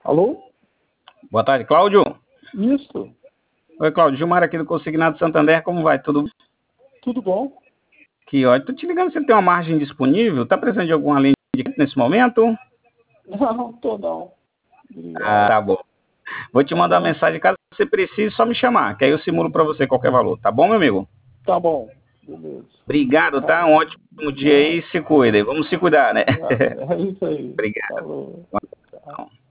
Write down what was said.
Alô? Boa tarde, Cláudio. Isso, Oi, Cláudio. Gilmar aqui do Consignado Santander. Como vai? Tudo tudo bom? aqui, ó. Tô te ligando se ele tem uma margem disponível. Tá precisando de alguma linha de crédito nesse momento? Não, tô não. Ah, Obrigado. tá bom. Vou te mandar uma Tá, mensagem caso você precise, só me chamar, que aí eu simulo pra você qualquer valor. Tá bom, meu amigo? tá bom, beleza. Obrigado, Tá, tá? Um ótimo dia aí. Se cuida. Vamos se cuidar, né? é isso aí. Obrigado. Falou. Tchau.